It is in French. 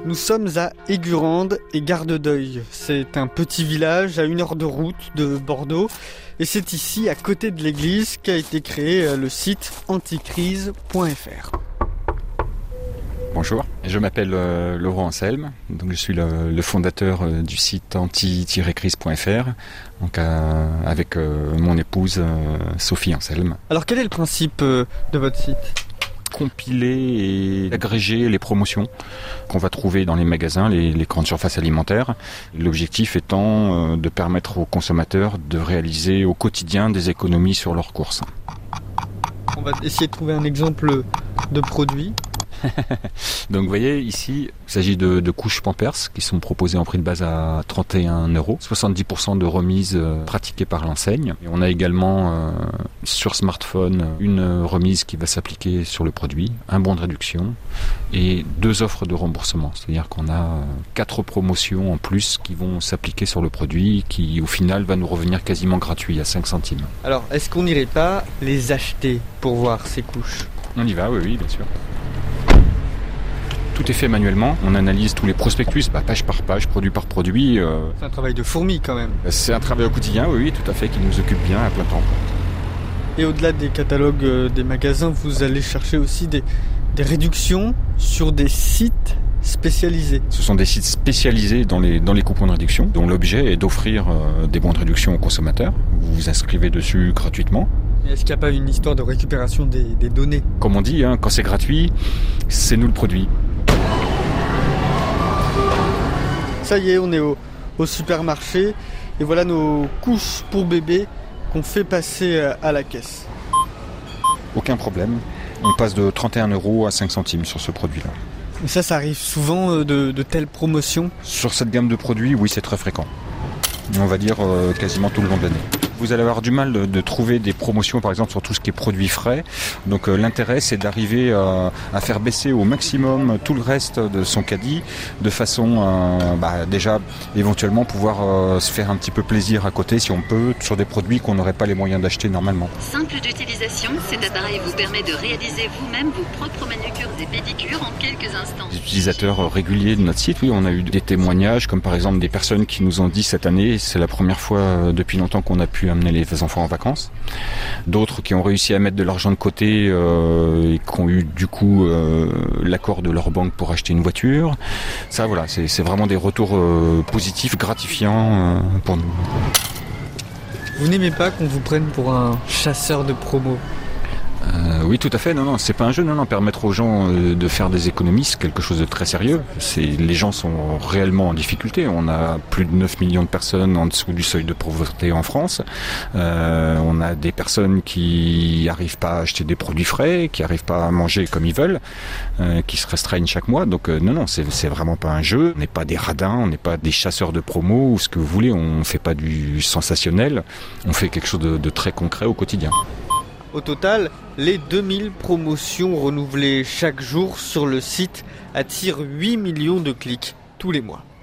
Nous sommes à Aigurande et Gardedeuil. C'est un petit village à 1 heure de route de Bordeaux. Et c'est ici, à côté de l'église, qu'a été créé le site anticrise.fr. Bonjour, je m'appelle Laurent Anselme, donc je suis le fondateur du site anti-crise.fr, donc avec mon épouse Sophie Anselme. Alors quel est le principe de votre site ? Compiler et agréger les promotions qu'on va trouver dans les magasins, les grandes surfaces alimentaires. L'objectif étant de permettre aux consommateurs de réaliser au quotidien des économies sur leurs courses. On va essayer de trouver un exemple de produit. Donc vous voyez ici, il s'agit de couches Pampers qui sont proposées en prix de base à 31 €, 70% de remise pratiquée par l'enseigne. Et on a également sur smartphone une remise qui va s'appliquer sur le produit, un bon de réduction et 2 offres de remboursement. C'est-à-dire qu'on a 4 promotions en plus qui vont s'appliquer sur le produit qui au final va nous revenir quasiment gratuit à 5 centimes. Alors est-ce qu'on n'irait pas les acheter pour voir ces couches ? On y va, oui, bien sûr. Tout est fait manuellement, on analyse tous les prospectus, page par page, produit par produit. C'est un travail de fourmi quand même. C'est un travail au quotidien, oui, tout à fait, qui nous occupe bien à plein temps. Et au-delà des catalogues des magasins, vous allez chercher aussi des réductions sur des sites spécialisés. Ce sont des sites spécialisés dans les coupons de réduction, dont l'objet est d'offrir des bons de réduction aux consommateurs. Vous vous inscrivez dessus gratuitement. Et est-ce qu'il n'y a pas une histoire de récupération des données ? Comme on dit, quand c'est gratuit, c'est nous le produit. Ça y est, on est au supermarché et voilà nos couches pour bébé qu'on fait passer à la caisse. Aucun problème, on passe de 31 € à 5 centimes sur ce produit-là. Et ça arrive souvent de telles promotions ? Sur cette gamme de produits, oui, c'est très fréquent. On va dire quasiment tout le long de l'année. Vous allez avoir du mal de trouver des promotions, par exemple, sur tout ce qui est produits frais. Donc l'intérêt, c'est d'arriver à faire baisser au maximum tout le reste de son caddie, de façon à déjà éventuellement pouvoir se faire un petit peu plaisir à côté, si on peut, sur des produits qu'on n'aurait pas les moyens d'acheter normalement. Simple d'utilisation, cet appareil vous permet de réaliser vous-même vos propres manucures et pédicures en quelques instants. Les utilisateurs réguliers de notre site, oui, on a eu des témoignages, comme par exemple des personnes qui nous ont dit cette année, c'est la première fois depuis longtemps qu'on a pu amener les enfants en vacances. D'autres qui ont réussi à mettre de l'argent de côté et qui ont eu du coup l'accord de leur banque pour acheter une voiture. Ça voilà, c'est vraiment des retours positifs, gratifiants pour nous. Vous n'aimez pas qu'on vous prenne pour un chasseur de promo ? Oui, tout à fait. Non, c'est pas un jeu. Non, permettre aux gens de faire des économies, c'est quelque chose de très sérieux. Les gens sont réellement en difficulté. On a plus de 9 millions de personnes en dessous du seuil de pauvreté en France. On a des personnes qui n'arrivent pas à acheter des produits frais, qui n'arrivent pas à manger comme ils veulent, qui se restreignent chaque mois. Donc non, c'est vraiment pas un jeu. On n'est pas des radins, on n'est pas des chasseurs de promos ou ce que vous voulez. On fait pas du sensationnel. On fait quelque chose de très concret au quotidien. Au total, les 2000 promotions renouvelées chaque jour sur le site attirent 8 millions de clics tous les mois.